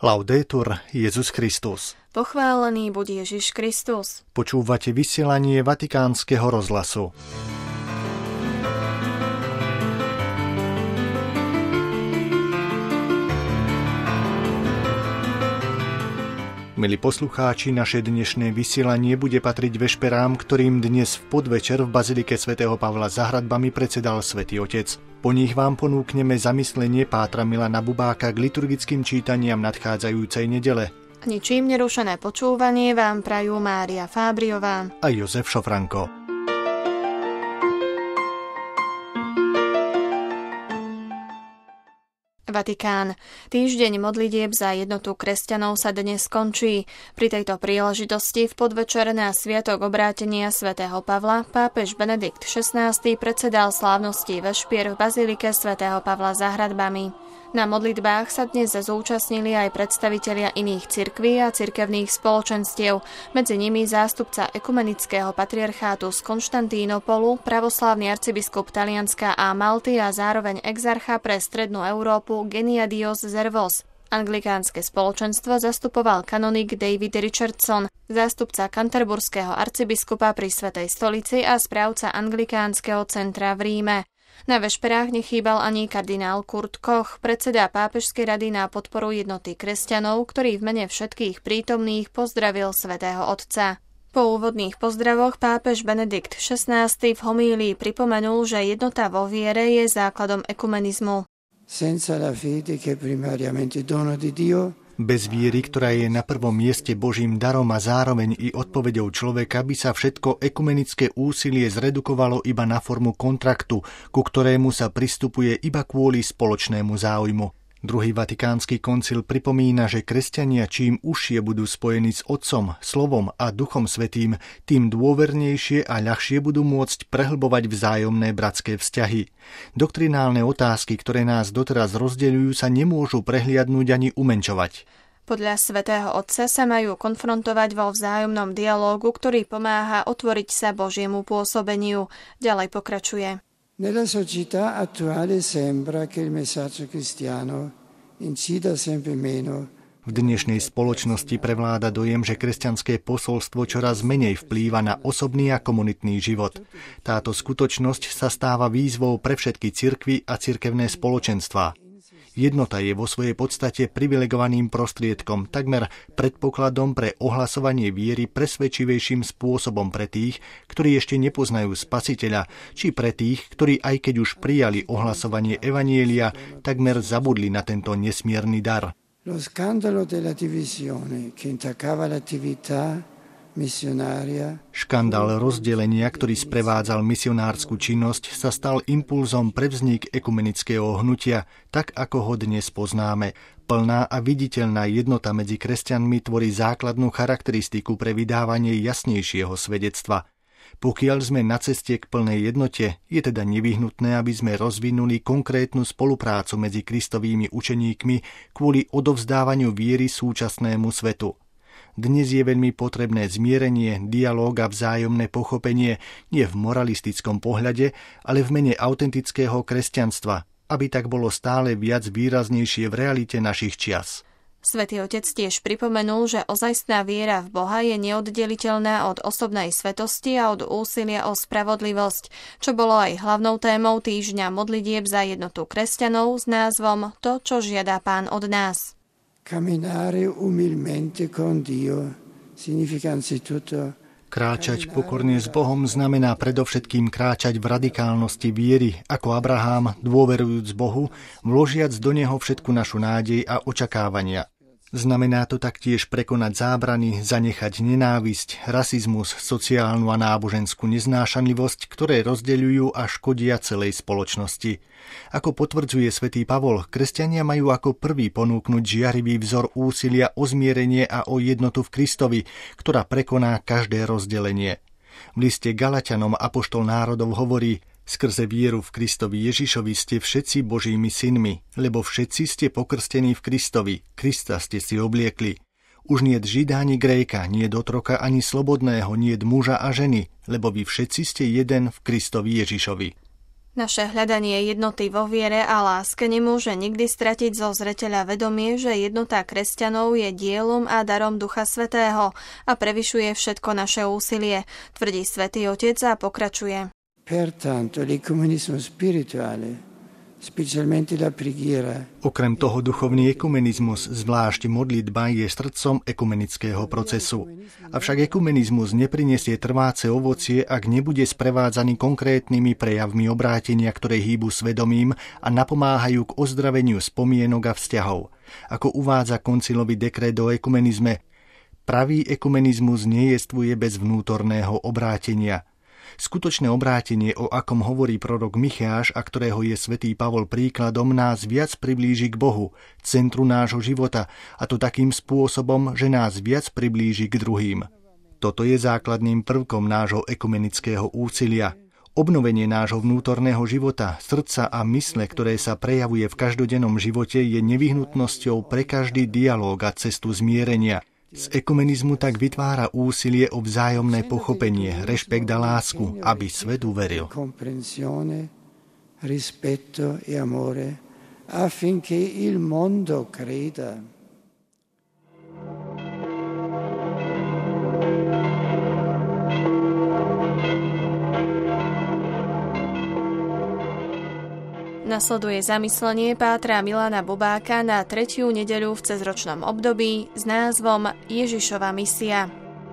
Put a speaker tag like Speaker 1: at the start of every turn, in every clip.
Speaker 1: Laudetur Jesus Christus.
Speaker 2: Pochválený buď Ježiš Kristus.
Speaker 1: Počúvate vysielanie Vatikánskeho rozhlasu. Milí poslucháči, naše dnešné vysielanie bude patriť vešperám, ktorým dnes v podvečer v bazilike svätého Pavla za hradbami predsedal Svätý Otec. Po nich vám ponúkneme zamyslenie pátra Milana Bubáka k liturgickým čítaniam nadchádzajúcej nedele.
Speaker 2: Ničím nerušené počúvanie vám prajú Mária Fábriová
Speaker 1: a Jozef Šofranko.
Speaker 2: Vatikán. Týždeň modlitieb za jednotu kresťanov sa dnes skončí. Pri tejto príležitosti v podvečer na sviatok obrátenia svätého Pavla pápež Benedikt XVI predsedal slávnosti vešpier v bazilike svätého Pavla za hradbami. Na modlitbách sa dnes zúčastnili aj predstavitelia iných cirkví a cirkevných spoločenstiev, medzi nimi zástupca ekumenického patriarchátu z Konštantínopolu, pravoslávny arcibiskup Talianska a Malty a zároveň exarcha pre strednú Európu Geniadios Zervos. Anglikánske spoločenstvo zastupoval kanonik David Richardson, zástupca kanterburského arcibiskupa pri Svätej stolici a správca anglikánskeho centra v Ríme. Na vešperách nechýbal ani kardinál Kurt Koch, predseda Pápežskej rady na podporu jednoty kresťanov, ktorý v mene všetkých prítomných pozdravil svätého Otca. Po úvodných pozdravoch pápež Benedikt XVI v homílii pripomenul, že jednota vo viere je základom ekumenizmu.
Speaker 3: Senza la fede che primariamente dono di Dio,
Speaker 1: bez viery, ktorá je na prvom mieste Božím darom a zároveň i odpoveďou človeka, by sa všetko ekumenické úsilie zredukovalo iba na formu kontraktu, ku ktorému sa pristupuje iba kvôli spoločnému záujmu. Druhý vatikánsky koncil pripomína, že kresťania čím užšie budú spojení s Otcom, Slovom a Duchom Svätým, tým dôvernejšie a ľahšie budú môcť prehlbovať vzájomné bratské vzťahy. Doktrinálne otázky, ktoré nás doteraz rozdeľujú, sa nemôžu prehliadnúť ani umenčovať.
Speaker 2: Podľa svätého Otca sa majú konfrontovať vo vzájomnom dialógu, ktorý pomáha otvoriť sa Božiemu pôsobeniu. Ďalej pokračuje.
Speaker 3: Nella società attuale sembra che il messaggio cristiano incida sempre meno.
Speaker 1: V dnešnej spoločnosti prevláda dojem, že kresťanské posolstvo čoraz menej vplýva na osobný a komunitný život. Táto skutočnosť sa stáva výzvou pre všetky cirkvi a cirkevné spoločenstvá. Jednota je vo svojej podstate privilegovaným prostriedkom, takmer predpokladom pre ohlasovanie viery presvedčivejším spôsobom pre tých, ktorí ešte nepoznajú Spasiteľa, či pre tých, ktorí aj keď už prijali ohlasovanie evanjelia, takmer zabudli na tento nesmierny dar.
Speaker 3: Lo scandalo della divisione che intaccava l'attività misionária.
Speaker 1: Škandál rozdelenia, ktorý sprevádzal misionársku činnosť, sa stal impulzom pre vznik ekumenického hnutia, tak ako ho dnes poznáme. Plná a viditeľná jednota medzi kresťanmi tvorí základnú charakteristiku pre vydávanie jasnejšieho svedectva. Pokiaľ sme na ceste k plnej jednote, je teda nevyhnutné, aby sme rozvinuli konkrétnu spoluprácu medzi Kristovými učeníkmi kvôli odovzdávaniu viery súčasnému svetu. Dnes je veľmi potrebné zmierenie, dialóg a vzájomné pochopenie nie v moralistickom pohľade, ale v mene autentického kresťanstva, aby tak bolo stále viac výraznejšie v realite našich čias.
Speaker 2: Svätý Otec tiež pripomenul, že ozajstná viera v Boha je neoddeliteľná od osobnej svetosti a od úsilia o spravodlivosť, čo bolo aj hlavnou témou týždňa modlitieb za jednotu kresťanov s názvom To, čo žiada Pán od nás.
Speaker 3: Camminare umilmente con Dio significa anzitutto
Speaker 1: kráčať pokorne s Bohom znamená predovšetkým kráčať v radikálnosti viery, ako Abraham, dôverujúc Bohu, vložiac do neho všetku našu nádej a očakávania. Znamená to taktiež prekonať zábrany, zanechať nenávisť, rasizmus, sociálnu a náboženskú neznášanlivosť, ktoré rozdeľujú a škodia celej spoločnosti. Ako potvrdzuje svätý Pavol, kresťania majú ako prvý ponúknuť žiarivý vzor úsilia o zmierenie a o jednotu v Kristovi, ktorá prekoná každé rozdelenie. V liste Galatianom apoštol národov hovorí: Skrze vieru v Kristovi Ježišovi ste všetci Božími synmi, lebo všetci ste pokrstení v Kristovi, Krista ste si obliekli. Už niet Žida ani Gréka, niet otroka ani slobodného, niet muža a ženy, lebo vy všetci ste jeden v Kristovi Ježišovi.
Speaker 2: Naše hľadanie jednoty vo viere a láske nemôže nikdy stratiť zo zreteľa vedomie, že jednota kresťanov je dielom a darom Ducha Svätého a prevyšuje všetko naše úsilie, tvrdí Svätý Otec a pokračuje.
Speaker 3: Pertanto l'ecumenismo spirituale, specialmente la preghiera.
Speaker 1: Okrem toho duchovný ekumenizmus, zvlášť modlitba, je srdcom ekumenického procesu. Avšak ekumenizmus neprinesie trváce ovocie, ak nebude sprevádzaný konkrétnymi prejavmi obrátenia, ktoré hýbu svedomím a napomáhajú k ozdraveniu spomienok a vzťahov. Ako uvádza koncilový dekret o ekumenizme, pravý ekumenizmus nejestvuje bez vnútorného obrátenia. Skutočné obrátenie, o akom hovorí prorok Micháš a ktorého je svätý Pavol príkladom, nás viac priblíži k Bohu, centru nášho života, a to takým spôsobom, že nás viac priblíži k druhým. Toto je základným prvkom nášho ekumenického úsilia. Obnovenie nášho vnútorného života, srdca a mysle, ktoré sa prejavuje v každodennom živote, je nevyhnutnosťou pre každý dialóg a cestu zmierenia. Z ekumenizmu tak vytvára úsilie o vzájomné pochopenie, rešpekt a lásku, aby svet uveril.
Speaker 3: Rispetto e amore, affinché il mondo creda.
Speaker 2: Nasleduje zamyslenie pátra Milana Bubáka na 3. nedeľu v cezročnom období s názvom Ježišova misia.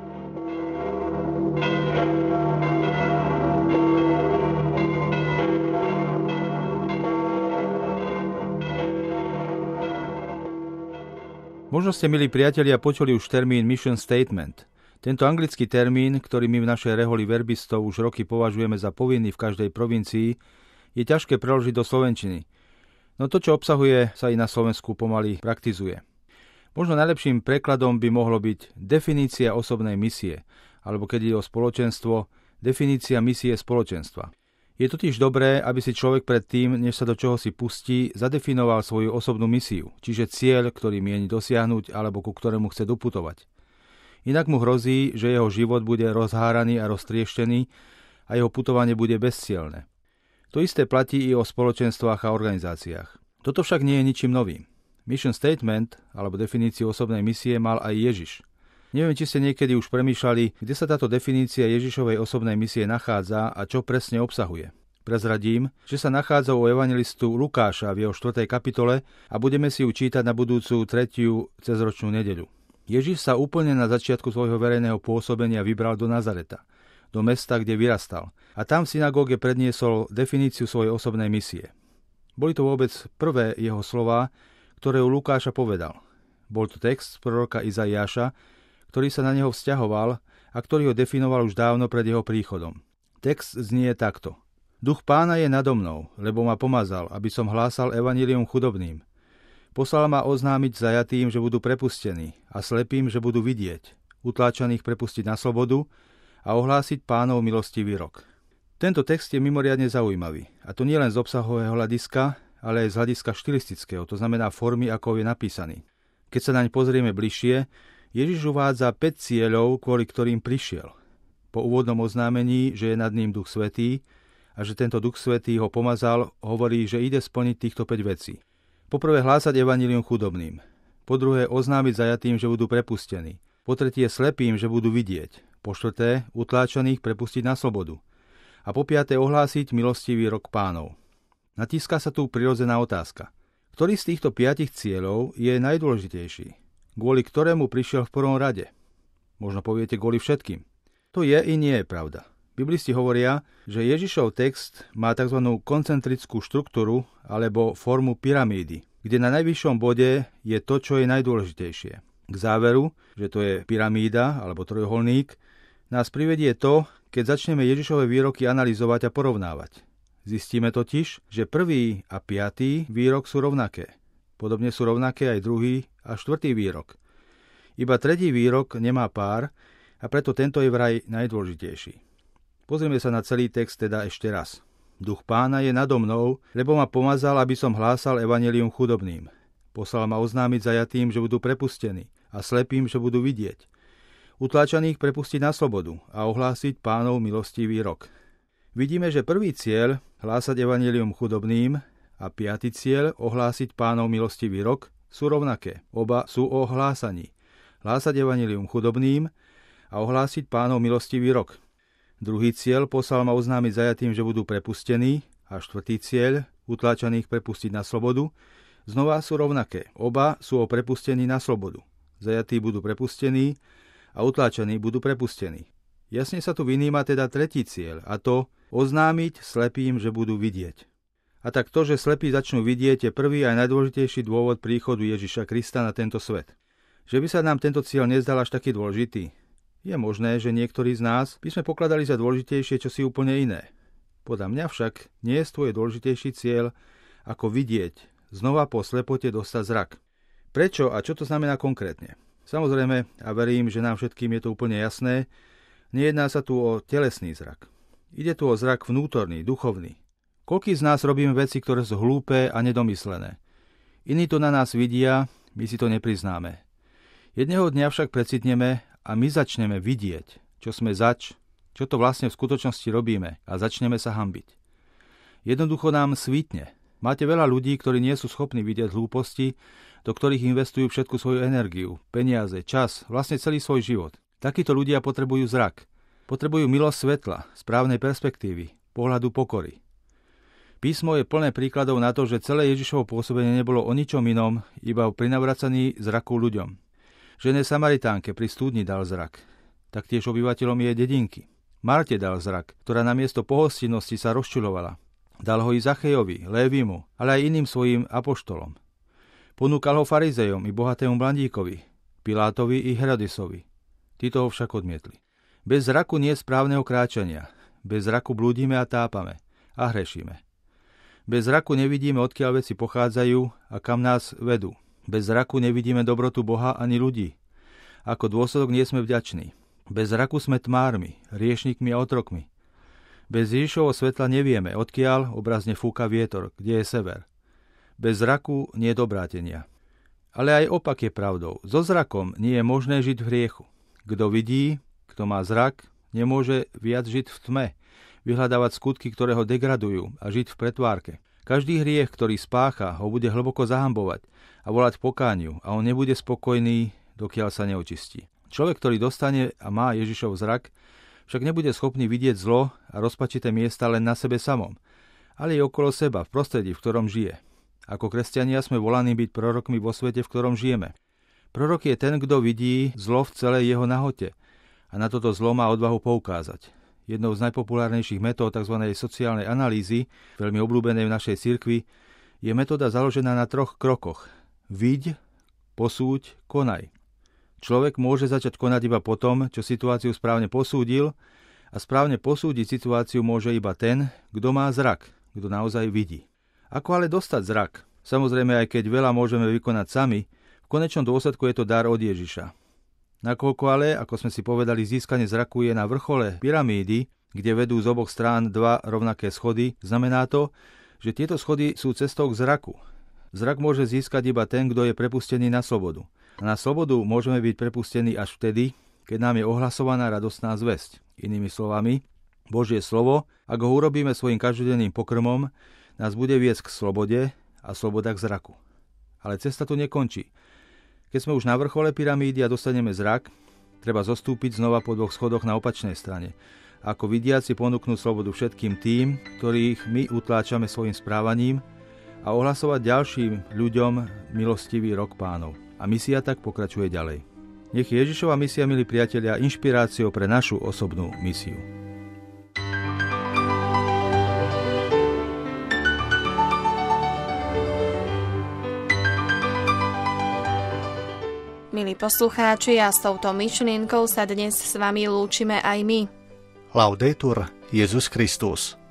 Speaker 4: Možno ste, milí priatelia, počuli už termín mission statement. Tento anglický termín, ktorý my v našej reholi verbistov už roky považujeme za povinný v každej provincii, je ťažké preložiť do slovenčiny. No to, čo obsahuje, sa i na Slovensku pomaly praktizuje. Možno najlepším prekladom by mohlo byť definícia osobnej misie, alebo keď ide o spoločenstvo, definícia misie spoločenstva. Je totiž dobré, aby si človek predtým, než sa do čoho si pustí, zadefinoval svoju osobnú misiu, čiže cieľ, ktorý mieni dosiahnuť alebo ku ktorému chce doputovať. Inak mu hrozí, že jeho život bude rozháraný a roztrieštený a jeho putovanie bude bezcielne. To isté platí i o spoločenstvách a organizáciách. Toto však nie je ničím novým. Mission statement, alebo definíciu osobnej misie, mal aj Ježiš. Neviem, či ste niekedy už premýšľali, kde sa táto definícia Ježišovej osobnej misie nachádza a čo presne obsahuje. Prezradím, že sa nachádza u evangelistu Lukáša v jeho 4. kapitole a budeme si ju čítať na budúcu 3. cezročnú nedeľu. Ježiš sa úplne na začiatku svojho verejného pôsobenia vybral do Nazareta, do mesta, kde vyrastal. A tam v synagóge predniesol definíciu svojej osobnej misie. Boli to vôbec prvé jeho slová, ktoré u Lukáša povedal. Bol to text proroka Izaiáša, ktorý sa na neho vzťahoval a ktorý ho definoval už dávno pred jeho príchodom. Text znie takto. Duch Pána je nado mnou, lebo ma pomazal, aby som hlásal evanjelium chudobným. Poslal ma oznámiť zajatým, že budú prepustení, a slepým, že budú vidieť, utláčaných prepustiť na slobodu a ohlásiť Pánov milostivý rok. Tento text je mimoriadne zaujímavý, a to nie len z obsahového hľadiska, ale aj z hľadiska štilistického, to znamená formy, ako je napísaný. Keď sa naň pozrieme bližšie, Ježiš uvádza 5 cieľov, kvôli ktorým prišiel. Po úvodnom oznámení, že je nad ním Duch Svätý a že tento Duch Svätý ho pomazal, hovorí, že ide splniť týchto 5 vecí. Po prvé hlásať evanjelium chudobným. Po druhé oznámiť zajatým, že budú prepustení. Po tretie slepým, že budú vidieť. Po štvrté utláčaných prepustiť na slobodu. A po piate ohlásiť milostivý rok Pánov. Natíska sa tu prirodzená otázka. Ktorý z týchto 5 cieľov je najdôležitejší? Kvôli ktorému prišiel v prvom rade? Možno poviete kvôli všetkým. To je i nie je pravda. Biblisti hovoria, že Ježišov text má tzv. Koncentrickú štruktúru alebo formu pyramídy, kde na najvyššom bode je to, čo je najdôležitejšie. K záveru, že to je pyramída alebo trojuholník, nás privedie to, keď začneme Ježišove výroky analyzovať a porovnávať. Zistíme totiž, že 1. a 5. výrok sú rovnaké. Podobne sú rovnaké aj 2. a 4. výrok. Iba 3. výrok nemá pár a preto tento je vraj najdôležitejší. Pozrieme sa na celý text teda ešte raz. Duch Pána je nado mnou, lebo ma pomazal, aby som hlásal evanjelium chudobným. Poslal ma oznámiť zajatým, že budú prepustení, a slepým, že budú vidieť. Utláčaných prepustiť na slobodu a ohlásiť Pánov milostivý rok. Vidíme, že prvý cieľ, hlásať evanjelium chudobným, a 5. cieľ, ohlásiť Pánov milostivý rok, sú rovnaké. Oba sú o hlásaní. Hlásať evanjelium chudobným a ohlásiť Pánov milostivý rok. Druhý cieľ, poslal ma oznámiť zajatým, že budú prepustení, a 4. cieľ, utláčaných prepustiť na slobodu, znova sú rovnaké. Oba sú o prepustení na slobodu. Zajatí budú prepustení a utláčaní budú prepustení. Jasne sa tu vyníma teda 3. cieľ, a to oznámiť slepým, že budú vidieť. A tak to, že slepí začnú vidieť, je prvý aj najdôležitejší dôvod príchodu Ježiša Krista na tento svet. Že by sa nám tento cieľ nezdal až taký dôležitý? Je možné, že niektorí z nás by sme pokladali za dôležitejšie čosi úplne iné. Podľa mňa však nie je tvoj dôležitejší cieľ, ako vidieť, znova po slepote dostať zrak. Prečo a čo to znamená konkrétne? Samozrejme, a verím, že nám všetkým je to úplne jasné, nejedná sa tu o telesný zrak. Ide tu o zrak vnútorný, duchovný. Koľký z nás robíme veci, ktoré sú hlúpe a nedomyslené? Iní to na nás vidia, my si to nepriznáme. Jedného dňa však precitneme a my začneme vidieť, čo sme čo to vlastne v skutočnosti robíme a začneme sa hanbiť. Jednoducho nám svítne. Máte veľa ľudí, ktorí nie sú schopní vidieť hlúposti, do ktorých investujú všetku svoju energiu, peniaze, čas, vlastne celý svoj život. Takíto ľudia potrebujú zrak. Potrebujú milosť svetla, správnej perspektívy, pohľadu pokory. Písmo je plné príkladov na to, že celé Ježišovo pôsobenie nebolo o ničom inom, iba o prinavracaní zraku ľuďom. Žene Samaritánke pri studni dal zrak. Taktiež obyvateľom jej dedinky. Marte dal zrak, ktorá namiesto pohostinnosti sa rozčuľovala. Dal ho i Zachejovi, Lévimu, ale aj iným svojim apoštolom. Ponúkal ho farizejom i bohatému mladíkovi, Pilátovi i Herodisovi. Títo ho však odmietli. Bez zraku nie je správneho kráčania. Bez zraku blúdime a tápame a hrešíme. Bez zraku nevidíme, odkiaľ veci pochádzajú a kam nás vedú. Bez zraku nevidíme dobrotu Boha ani ľudí. Ako dôsledok nie sme vďační. Bez zraku sme tmármi, hriešnikmi a otrokmi. Bez Ježišovho svetla nevieme, odkiaľ obrazne fúka vietor, kde je sever. Bez zraku nie je obrátenia. Ale aj opak je pravdou. So zrakom nie je možné žiť v hriechu. Kto vidí, kto má zrak, nemôže viac žiť v tme, vyhľadávať skutky, ktoré ho degradujú a žiť v pretvárke. Každý hriech, ktorý spácha, ho bude hlboko zahambovať a volať pokániu a on nebude spokojný, dokiaľ sa neočistí. Človek, ktorý dostane a má Ježišov zrak, však nebude schopný vidieť zlo a rozpačité miesta len na sebe samom, ale i okolo seba, v prostredí, v ktorom žije. Ako kresťania sme volaní byť prorokmi vo svete, v ktorom žijeme. Prorok je ten, kto vidí zlo v celej jeho nahote a na toto zlo má odvahu poukázať. Jednou z najpopulárnejších metód tzv. Sociálnej analýzy, veľmi obľúbenej v našej cirkvi, je metóda založená na 3 krokoch. Viď, posúď, konaj. Človek môže začať konať iba potom, čo situáciu správne posúdil, a správne posúdiť situáciu môže iba ten, kto má zrak, kto naozaj vidí. Ako ale dostať zrak? Samozrejme, aj keď veľa môžeme vykonať sami, v konečnom dôsledku je to dar od Ježiša. Nakoľko ale, ako sme si povedali, získanie zraku je na vrchole pyramídy, kde vedú z oboch strán 2 rovnaké schody, znamená to, že tieto schody sú cestou k zraku. Zrak môže získať iba ten, kto je prepustený na slobodu. A na slobodu môžeme byť prepustení až vtedy, keď nám je ohlasovaná radostná zvesť. Inými slovami, Božie slovo, ak ho urobíme svojim každodenným pokrmom, nás bude viesť k slobode a sloboda k zraku. Ale cesta tu nekončí. Keď sme už na vrchole pyramídy a dostaneme zrak, treba zostúpiť znova po 2 schodoch na opačnej strane. Ako vidiaci ponúknuť slobodu všetkým tým, ktorých my utláčame svojim správaním, a ohlasovať ďalším ľuďom milostivý rok Pánov. A misia tak pokračuje ďalej. Nech Ježišova misia, milí priatelia, inšpiráciou pre našu osobnú misiu.
Speaker 2: Milí poslucháči, a s touto myšlienkou sa dnes s vami lúčime aj my.
Speaker 1: Laudetur Jesus Christus.